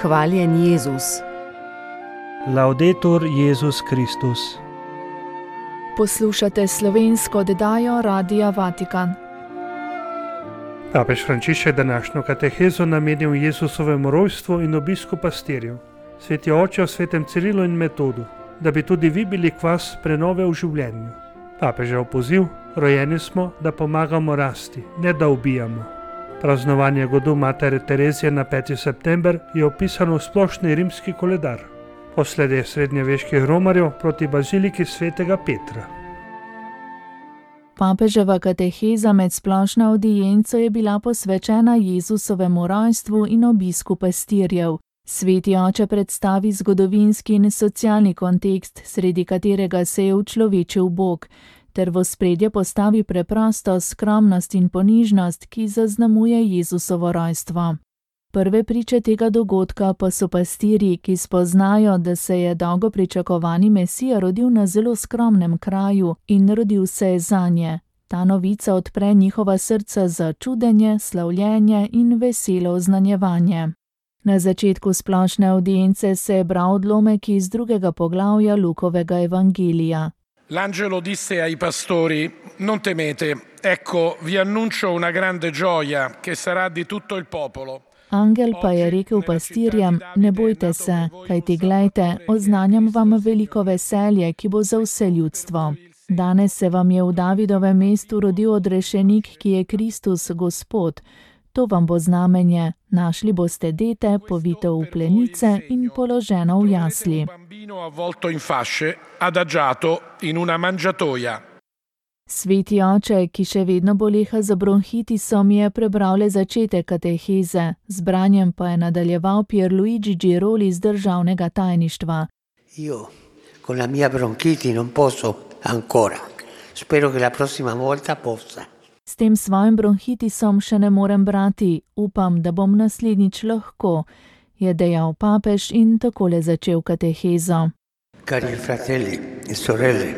Hvaljen Jezus. Laudetur Jezus Kristus. Poslušate slovensko oddajo Radia Vatikan. Papež Frančišek današnjo katehezo namenil Jezusovemu rojstvu in obisku pastirjev. Sveti oče o svetem Cirilu in Metodu, da bi tudi vi bili kvas prenove v življenju. Papežev poziv: rojeni smo, da pomagamo rasti, ne da ubijamo. Praznovanje godu Matere Terezije na 5. september je opisano v splošni rimski koledar, poslede srednjeveških romarjev proti baziliki svetega Petra. Papeževa kateheza med splošno avdienco je bila posvečena Jezusovemu rojstvu in obisku pastirjev. Sveti oče predstavi zgodovinski in socialni kontekst, sredi katerega se je učlovečil Bog, ter v ospredje postavi preprostost, skromnost in ponižnost, ki zaznamuje Jezusovo rojstvo. Prve priče tega dogodka pa so pastirji, ki spoznajo, da se je dolgo pričakovani Mesija rodil na zelo skromnem kraju in rodil se je zanje. Ta novica odpre njihova srca za čudenje, slavljenje in veselo oznanjevanje. Na začetku splošne avdience se je bral odlomek iz 2. poglavja Lukovega evangelija. L'angelo disse ai pastori: non temete, ecco vi annuncio una grande gioia che sarà di tutto il popolo. Angel pa je rekel pastirjem: ne bojte se, kajti glejte, oznanjam vam veliko veselje, ki bo za vse ljudstvo. Danes se vam je v Davidovem mestu rodil odrešenik, ki je Kristus Gospod. To vam bo znamenje, našli boste dete, povito v plenice in položeno v jasli. Sveti oče, ki še vedno boleha za bronhitisom, je prebral le začetek kateheze, z branjem pa je nadaljeval Pierluigi Giroli iz državnega tajništva. Io con la mia bronchiti non posso ancora. Spero che la prossima volta possa. S tem svojim bronhitisom še ne morem brati, upam, da bom naslednjič lahko, je dejal papež in takole začel katehezo. Cari fratelli e sorelle,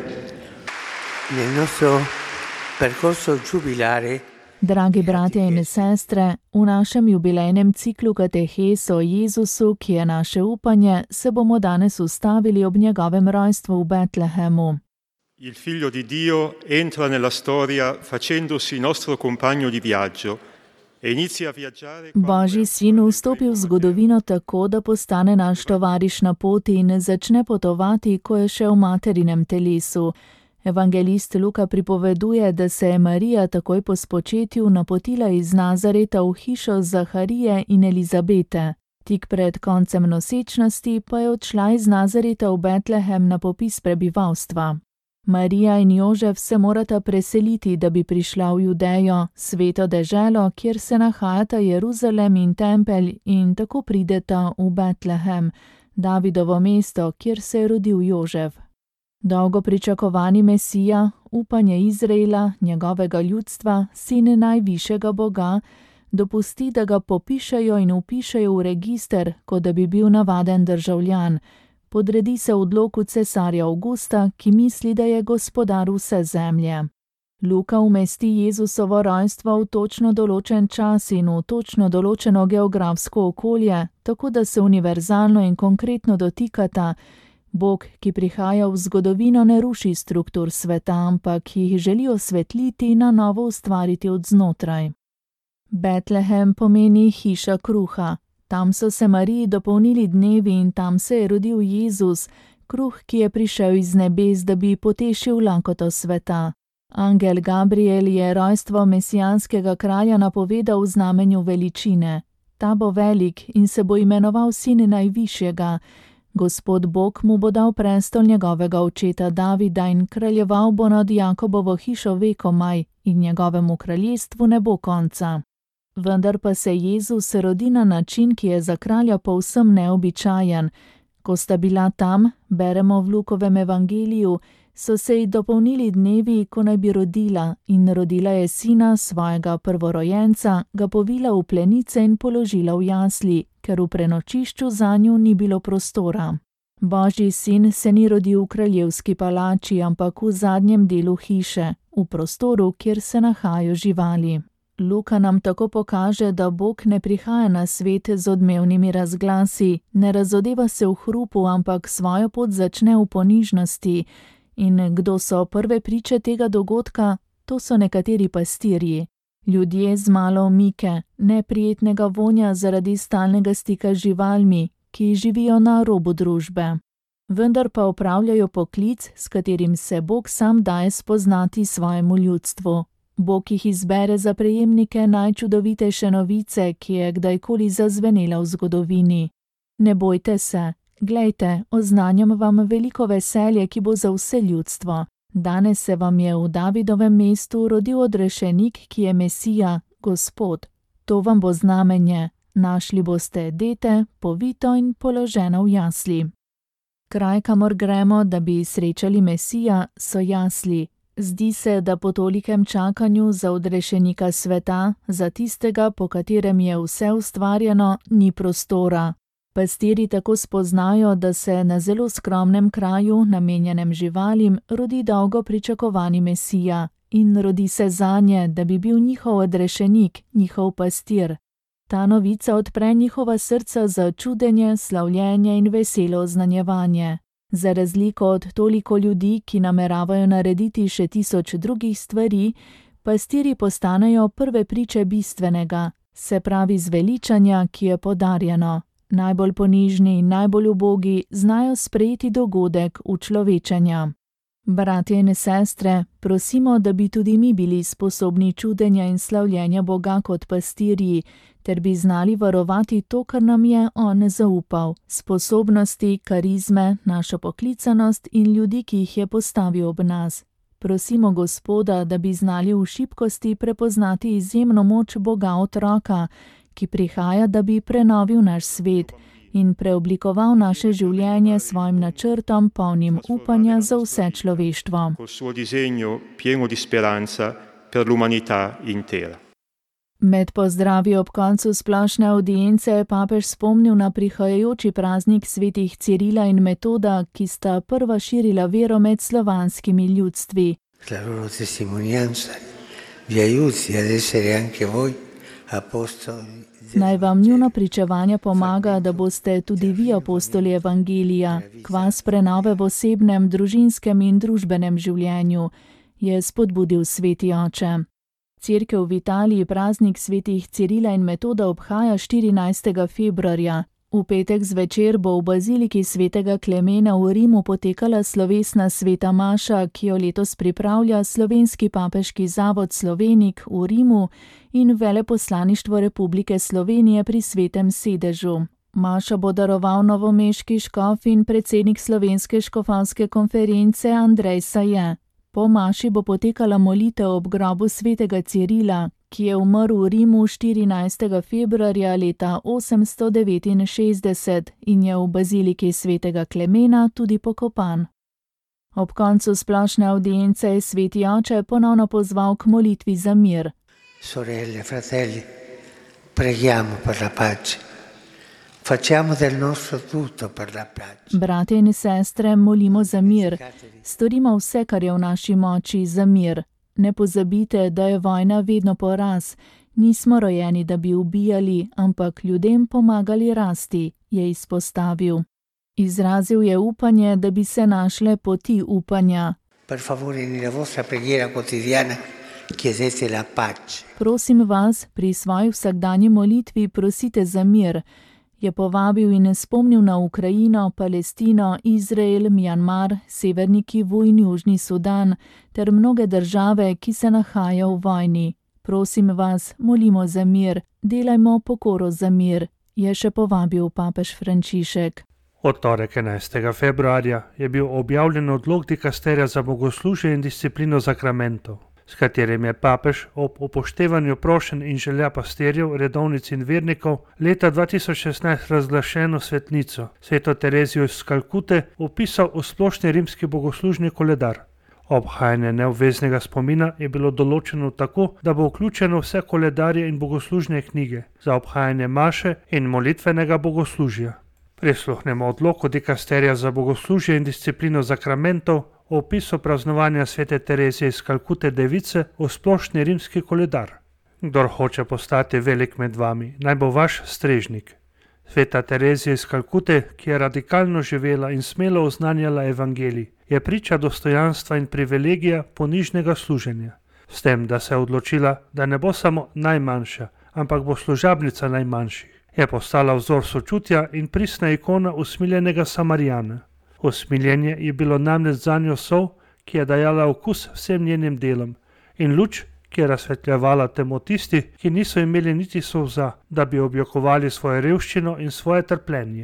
nel nostro percorso giubilare, dragi bratje in sestre, v našem jubilejnem ciklu katehez o Jezusu, ki je naše upanje, se bomo danes ustavili ob njegovem rojstvu v Betlehemu. Il figlio di Dio entra nella storia facendosi nostro compagno di viaggio e inizia a viaggiare. Božji sin vstopi v zgodovino tako, da postane naš tovariš na poti in začne potovati, ko je še v materinem telesu. Evangelist Luka pripoveduje, da se je Marija takoj po spočetju napotila iz Nazareta v hišo Zaharije in Elizabete. Tik pred koncem nosečnosti pa je odšla iz Nazareta v Betlehem na popis prebivalstva. Marija in Jožef se morata preseliti, da bi prišla v Judejo, sveto deželo, kjer se nahajata Jeruzalem in tempelj, in tako prideta v Betlehem, Davidovo mesto, kjer se je rodil Jožef. Dolgo pričakovani Mesija, upanje Izraela, njegovega ljudstva, sin najvišjega Boga, dopusti, da ga popišejo in vpišejo v register, kot da bi bil navaden državljan. Podredi se odloku cesarja Avgusta, ki misli, da je gospodar vse zemlje. Luka umesti Jezusovo rojstvo v točno določen čas in v točno določeno geografsko okolje, tako da se univerzalno in konkretno dotikata. Bog, ki prihaja v zgodovino, ne ruši struktur sveta, ampak jih želi osvetliti in na novo ustvariti od znotraj. Betlehem pomeni hiša kruha. Tam so se Mariji dopolnili dnevi in tam se je rodil Jezus, kruh, ki je prišel iz nebes, da bi potešil lakoto sveta. Angel Gabriel je rojstvo mesijanskega kralja napovedal v znamenju veličine. Ta bo velik in se bo imenoval sin najvišjega. Gospod Bog mu bo dal prestol njegovega očeta Davida in kraljeval bo nad Jakobovo hišo vekomaj in njegovemu kraljestvu ne bo konca. Vendar pa se Jezus rodi na način, ki je za kralja povsem neobičajen. Ko sta bila tam, beremo v Lukovem evangeliju, so se ji dopolnili dnevi, ko naj bi rodila, in rodila je sina, svojega prvorojenca, ga povila v plenice in položila v jasli, ker v prenočišču zanju ni bilo prostora. Božji sin se ni rodil v kraljevski palači, ampak v zadnjem delu hiše, v prostoru, kjer se nahajajo živali. Luka nam tako pokaže, da Bog ne prihaja na svet z odmevnimi razglasi, ne razodeva se v hrupu, ampak svojo pot začne v ponižnosti. In kdo so prve priče tega dogodka? To so nekateri pastirji. Ljudje z malo omike, neprijetnega vonja zaradi stalnega stika z živalmi, ki živijo na robu družbe. Vendar pa opravljajo poklic, s katerim se Bog sam daje spoznati svojemu ljudstvu. Bog jih izbere za prejemnike najčudovitejše novice, ki je kdajkoli zazvenela v zgodovini. Ne bojte se, glejte, oznanjam vam veliko veselje, ki bo za vse ljudstvo. Danes se vam je v Davidovem mestu rodil odrešenik, ki je Mesija, Gospod. To vam bo znamenje. Našli boste dete, povito in položeno v jasli. Kraj, kamor gremo, da bi srečali Mesija, so jasli. Zdi se, da po tolikem čakanju za odrešenika sveta, za tistega, po katerem je vse ustvarjeno, ni prostora. Pastirji tako spoznajo, da se na zelo skromnem kraju, namenjenem živalim, rodi dolgo pričakovani Mesija in rodi se zanje, da bi bil njihov odrešenik, njihov pastir. Ta novica odpre njihova srca za čudenje, slavljenje in veselo oznanjevanje. Za razliko od toliko ljudi, ki nameravajo narediti še 1000 drugih stvari, pastirji postanejo prve priče bistvenega, se pravi zveličanja, ki je podarjeno. Najbolj ponižni in najbolj ubogi znajo sprejeti dogodek učlovečenja. Bratje in sestre, prosimo, da bi tudi mi bili sposobni čudenja in slavljenja Boga kot pastirji, ter bi znali varovati to, kar nam je On zaupal, sposobnosti, karizme, našo poklicanost in ljudi, ki jih je postavil ob nas. Prosimo Gospoda, da bi znali v šibkosti prepoznati izjemno moč Boga otroka, ki prihaja, da bi prenovil naš svet in preoblikoval naše življenje s svojim načrtom, polnim upanja za vse človeštvo. Med pozdravi ob koncu splošne avdience je papež spomnil na prihajajoči praznik svetih Cirila in Metoda, ki sta prva širila vero med slovanskimi ljudstvi. La loro testimonianza vi aiuti ad essere anche voi apostoli. Naj vam njuno pričevanje pomaga, da boste tudi vi apostoli Evangelija, kvas prenove v osebnem, družinskem in družbenem življenju, je spodbudil sveti oče. Cerkev v Italiji praznik svetih Cirila in Metoda obhaja 14. februarja. V petek zvečer bo v baziliki svetega Klemena v Rimu potekala slovesna sveta maša, ki jo letos pripravlja Slovenski papeški zavod Slovenik v Rimu in Veleposlaništvo Republike Slovenije pri Svetem sedežu. Mašo bo daroval novomeški škof in predsednik Slovenske škofovske konference Andrej Saje. Po maši bo potekala molitev ob grobu svetega Cirila, ki je umrl v Rimu 14. februarja leta 869 in je v baziliki svetega Klemena tudi pokopan. Ob koncu splošne avdience je sveti oče ponovno pozval k molitvi za mir. Sorelle, fratelli, preghiamo per la pace. Facciamo del nostro tutto per la pace. Brate in sestre, molimo za mir. Storimo vse, kar je v naši moči, za mir. Ne pozabite, da je vojna vedno poraz. Nismo rojeni, da bi ubijali, ampak ljudem pomagali rasti, je izpostavil. Izrazil je upanje, da bi se našle poti upanja. Per favore, nella vostra preghiera quotidiana chiedete la pace. Prosim vas, pri svoji vsakdanji molitvi prosite za mir. Je povabil in spomnil na Ukrajino, Palestino, Izrael, Mjanmar, Severni Kivu in Južni Sudan ter mnoge države, ki se nahajajo v vojni. Prosim vas, molimo za mir, delajmo pokoro za mir, je še povabil papež Frančišek. Od torek 11. februarja je bil objavljen odlok dikasterja za bogoslužje in disciplino sakramentov, s katerim je papež ob upoštevanju prošenj in želja pastirjev, redovnic in vernikov leta 2016 razglašeno svetnico, sveto Terezijo iz Kalkute, opisal v splošni rimski bogoslužni koledar. Obhajanje neobveznega spomina je bilo določeno tako, da bo vključeno vse koledarje in bogoslužne knjige za obhajanje maše in molitvenega bogoslužja. Prisluhnemo odloku dikasterja za bogoslužje in disciplino sakramentov o opisu praznovanja svete Terezije iz Kalkute Device v splošni rimski koledar. Kdor hoče postati velik med vami, naj bo vaš strežnik. Sveta Terezija iz Kalkute, ki je radikalno živela in smelo oznanjala evangelij, je priča dostojanstva in privilegija ponižnega služenja. S tem, da se je odločila, da ne bo samo najmanjša, ampak bo služabnica najmanjših, je postala vzor sočutja in pristna ikona usmiljenega Samarijana. Usmiljenje je bilo namreč zanjo sol, ki je dajala okus vsem njenim delom, in luč, ki je razsvetljevala temo tisti, ki niso imeli niti solza, da bi objokovali svojo revščino in svoje trpljenje.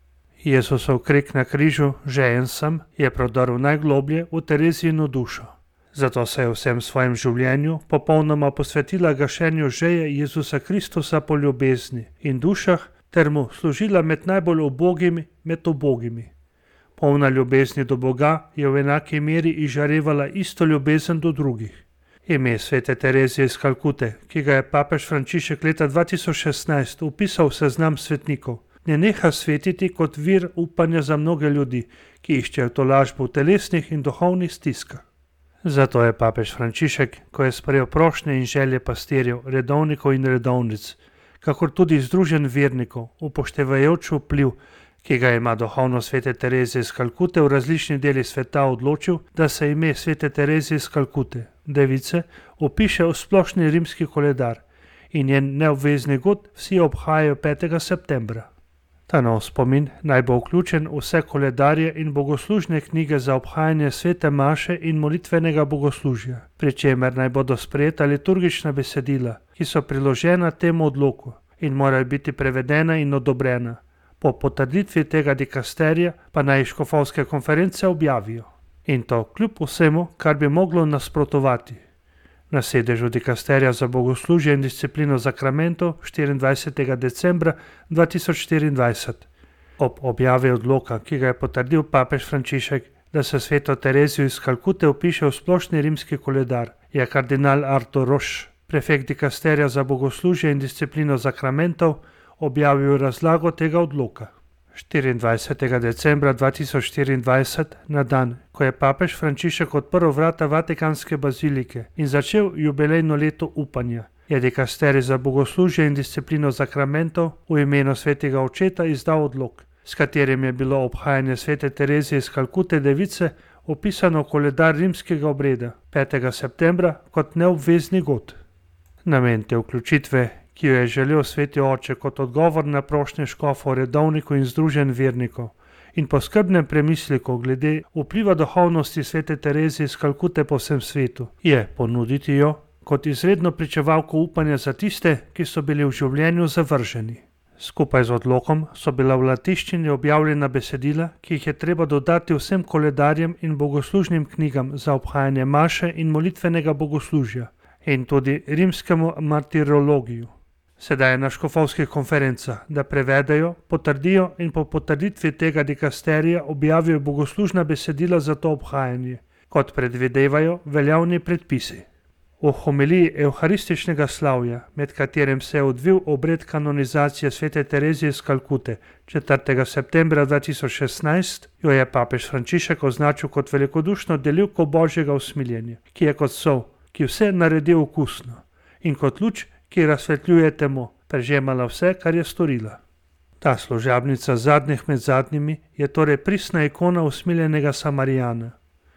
Jezusov krek na križu, žejen sem, je prodrl najgloblje v Terezijino dušo. Zato se je v vsem svojem življenju popolnoma posvetila gašenju žeje Jezusa Kristusa po ljubezni in dušah ter mu služila med najbolj ubogimi med ubogimi. Polna ljubezni do Boga je v enaki meri izžarevala isto ljubezen do drugih. Ime svete Terezije iz Kalkute, ki ga je papež Frančišek leta 2016 vpisal v seznam svetnikov, ne neha svetiti kot vir upanja za mnoge ljudi, ki iščejo tolažbo v telesnih in duhovnih stiskah. Zato je papež Frančišek, ko je sprejel prošnje in želje pastirjev, redovnikov in redovnic, kakor tudi združenj vernikov, upoštevajoč vpliv, ki ga ima duhovno svete Terezije iz Kalkute v različnih delih sveta, odločil, da se ime svete Terezije iz Kalkute, device, opiše v splošni rimski koledar in njen neobvezni god vsi obhajajo 5. septembra. Ta nov spomin naj bo vključen v vse koledarje in bogoslužne knjige za obhajanje svete maše in molitvenega bogoslužja, pri čemer naj bodo sprejeta liturgična besedila, ki so priložena temu odloku in morajo biti prevedena in odobrena. Po potrditvi tega dikasterija pa naj škofovske konference objavijo. In to kljub vsemu, kar bi moglo nasprotovati. Na sedežu dikasterija za bogoslužje in disciplino zakramentov 24. decembra 2024. Ob objavi odloka, ki ga je potrdil papež Frančišek, da se sveto Terezijo iz Kalkute vpiše v splošni rimski koledar, je kardinal Artur Roš, prefekt dikasterija za bogoslužje in disciplino zakramentov, objavil razlago tega odloka. 24. decembra 2024, na dan, ko je papež Frančišek odprl vrata Vatikanske bazilike in začel jubilejno leto upanja, je dikasterij za bogoslužje in disciplino zakramentov v imenu svetega očeta izdal odlok, s katerim je bilo obhajanje svete Terezije iz Kalkute device opisano v koledar rimskega obreda 5. septembra kot neobvezni god. Namen te vključitve, ki jo je želel sveti oče kot odgovor na prošnje škofov, redovnikov in združenj vernikov in po skrbnem premisleku glede vpliva duhovnosti svete Terezije iz Kalkute po vsem svetu, je ponuditi jo kot izredno pričevalko upanja za tiste, ki so bili v življenju zavrženi. Skupaj z odlokom so bila v latinščini objavljena besedila, ki jih je treba dodati vsem koledarjem in bogoslužnim knjigam za obhajanje maše in molitvenega bogoslužja in tudi rimskemu martirologiju. Sedaj je na škofovskih konferencah, da prevedejo, potrdijo in po potrditvi tega dikasterija objavijo bogoslužna besedila za to obhajanje, kot predvidevajo veljavni predpisi. V homiliji evharističnega slavja, med katerim se je odvil obred kanonizacije svete Terezije iz Kalkute 4. septembra 2016, jo je papež Frančišek označil kot velikodušno delivko Božjega usmiljenja, ki je kot sol, ki vse naredi okusno, in kot luč, ki razsvetljuje temo, prežemala vse, kar je storila. Ta služabnica zadnjih med zadnjimi je torej pristna ikona usmiljenega Samarijana.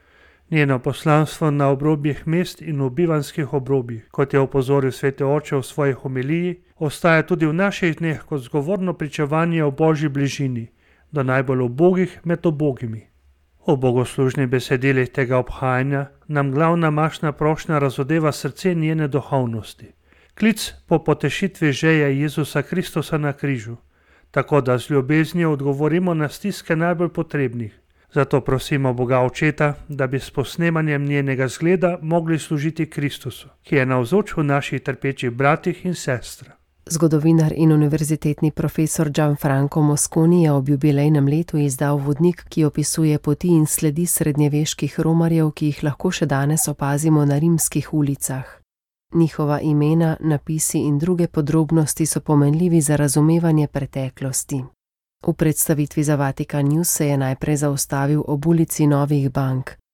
Njeno poslanstvo na obrobjih mest in v bivanskih obrobjih, kot je opozoril sveti oče v svoji homiliji, ostaja tudi v naših dneh kot zgovorno pričevanje o Božji bližini, do najbolj ubogih med ubogimi. V bogoslužnih besedilih tega obhajanja nam glavna mašna prošnja razodeva srce njene duhovnosti. Klic po potešitvi žeje Jezusa Kristusa na križu, tako da z ljubeznijo odgovorimo na stiske najbolj potrebnih. Zato prosimo Boga Očeta, da bi s posnemanjem njenega zgleda mogli služiti Kristusu, ki je navzoč v naših trpečih bratih in sestrah. Zgodovinar in univerzitetni profesor Gianfranco Mosconi je ob jubilejnem letu izdal vodnik, ki opisuje poti in sledi srednjeveških romarjev, ki jih lahko še danes opazimo na rimskih ulicah. Njihova imena, napisi in druge podrobnosti so pomenljivi za razumevanje preteklosti. V predstavitvi za Vatikan News se je najprej zaustavil ob ulici Novih Bank.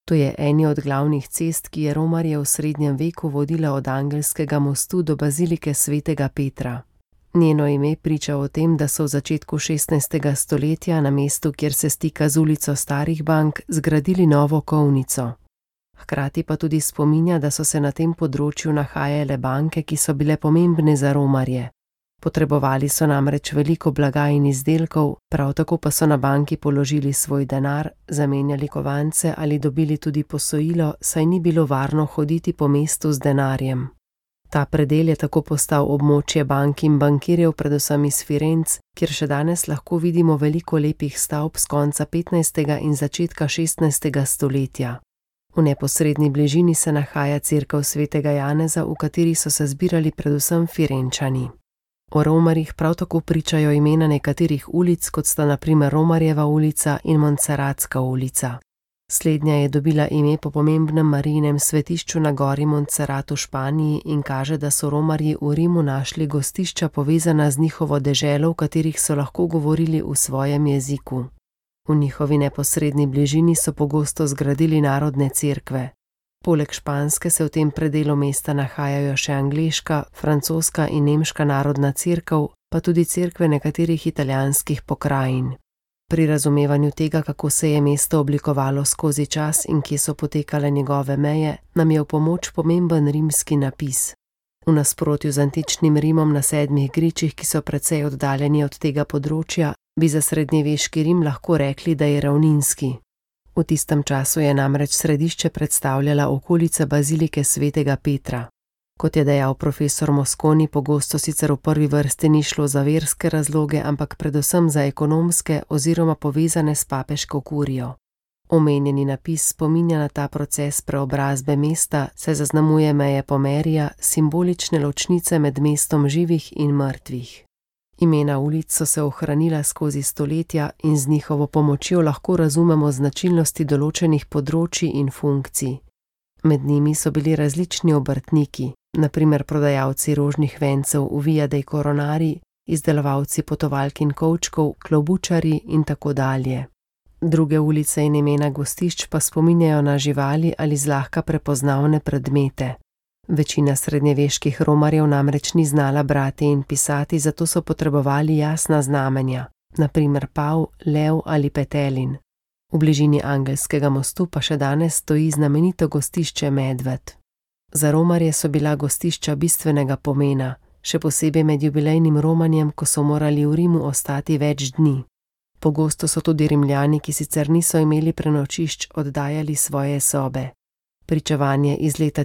To je eni od glavnih cest, ki je romarje v srednjem veku vodila od Angelskega mostu do bazilike svetega Petra. Njeno ime priča o tem, da so v začetku 16. stoletja na mestu, kjer se stika z ulico Starih bank, zgradili novo kovnico. Hkrati pa tudi spominja, da so se na tem področju nahajale banke, ki so bile pomembne za romarje. Potrebovali so namreč veliko blaga in izdelkov, prav tako pa so na banki položili svoj denar, zamenjali kovance ali dobili tudi posojilo, saj ni bilo varno hoditi po mestu z denarjem. Ta predel je tako postal območje bank in bankirjev, predvsem iz Firenc, kjer še danes lahko vidimo veliko lepih stavb s konca 15. in začetka 16. stoletja. V neposredni bližini se nahaja cerkev svetega Janeza, v kateri so se zbirali predvsem Firenčani. O romarjih prav tako pričajo imena nekaterih ulic, kot sta na primer Romarjeva ulica in Montserratska ulica. Slednja je dobila ime po pomembnem Marijinem svetišču na gori Montserrat v Španiji in kaže, da so romarji v Rimu našli gostišča povezana z njihovo deželo, v katerih so lahko govorili v svojem jeziku. V njihovi neposredni bližini so pogosto zgradili narodne cerkve. Poleg španske se v tem predelu mesta nahajajo še angleška, francoska in nemška narodna cerkev, pa tudi cerkve nekaterih italijanskih pokrajin. Pri razumevanju tega, kako se je mesto oblikovalo skozi čas in kje so potekale njegove meje, nam je v pomoč pomemben rimski napis. V nasprotju z antičnim Rimom na 7 gričih, ki so precej oddaljeni od tega področja, bi za srednjeveški Rim lahko rekli, da je ravninski. V tistem času je namreč središče predstavljala okolica bazilike svetega Petra. Kot je dejal profesor Mosconi, pogosto sicer v prvi vrsti ni šlo za verske razloge, ampak predvsem za ekonomske oziroma povezane s papeško kurijo. Omenjeni napis spominja na ta proces preobrazbe mesta, saj zaznamuje meje Pomerija, simbolične ločnice med mestom živih in mrtvih. Imena ulic so se ohranila skozi stoletja in z njihovo pomočjo lahko razumemo značilnosti določenih področij in funkcij. Med njimi so bili različni obrtniki, na primer prodajalci rožnih vencev v Via dei Coronari, izdelovalci potovalk in kovčkov, klobučarji in tako dalje. Druge ulice in imena gostišč pa spominjajo na živali ali zlahka prepoznavne predmete. Večina srednjeveških romarjev namreč ni znala brati in pisati, zato so potrebovali jasna znamenja, na primer pav, lev ali petelin. V bližini Angelskega mostu pa še danes stoji znamenito gostišče Medved. Za romarje so bila gostišča bistvenega pomena, še posebej med jubilejnim romanjem, ko so morali v Rimu ostati več dni. Pogosto so tudi Rimljani, ki sicer niso imeli prenočišč, oddajali svoje sobe. Pričevanje iz leta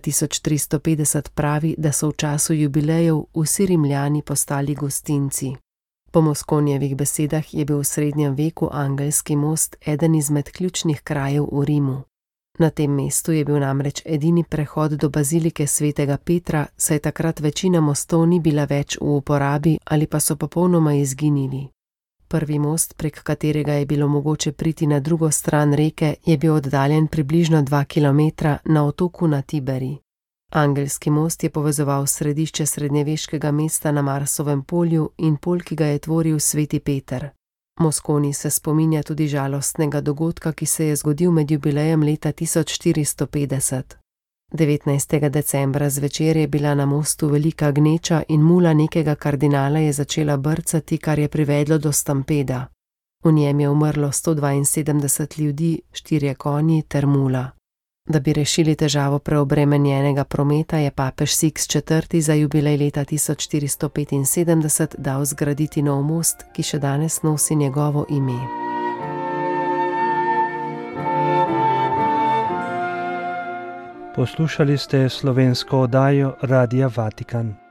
1350 pravi, da so v času jubilejev vsi Rimljani postali gostinci. Po Mosconijevih besedah je bil v srednjem veku Angelski most eden izmed ključnih krajev v Rimu. Na tem mestu je bil namreč edini prehod do bazilike svetega Petra, saj takrat večina mostov ni bila več v uporabi ali pa so popolnoma izginili. Prvi most, prek katerega je bilo mogoče priti na drugo stran reke, je bil oddaljen približno 2 kilometra na otoku na Tiberi. Angelski most je povezoval središče srednjeveškega mesta na Marsovem polju in pol, ki ga je tvoril sveti Peter. Mosconi se spominja tudi žalostnega dogodka, ki se je zgodil med jubilejem leta 1450. 19. decembra zvečer je bila na mostu velika gneča in mula nekega kardinala je začela brcati, kar je privedlo do stampeda. V njem je umrlo 172 ljudi, 4 konji ter mula. Da bi rešili težavo preobremenjenega prometa, je papež Siks IV. Za jubilej leta 1475 dal zgraditi nov most, ki še danes nosi njegovo ime. Poslušali ste slovensko oddajo Radia Vatikan.